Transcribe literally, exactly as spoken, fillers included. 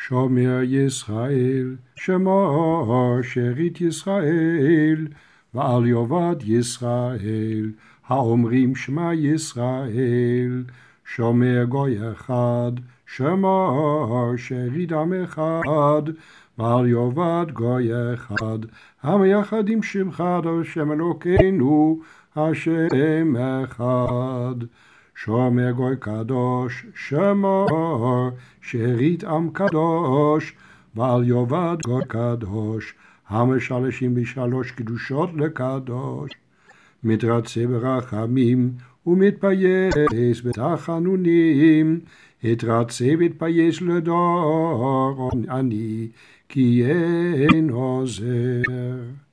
שומר ישראל, שמו שארית ישראל, ועל יאבד ישראל, האומרים שמע ישראל, שומר גוי אחד, שמו שארית עם אחד, ועל יאבד גוי אחד, המייחדים שם אחד, השם אלוקינו, השם אחד. שומר גוי קדוש, שמו שארית עם קדוש, ועל יאבד גוי קדוש, המשלשים בשלוש קדושות לקדוש. מתרצה ברחמים ומתפייס בתחנונים, התרצה והתפייס לדור אני, כי אין עוזר.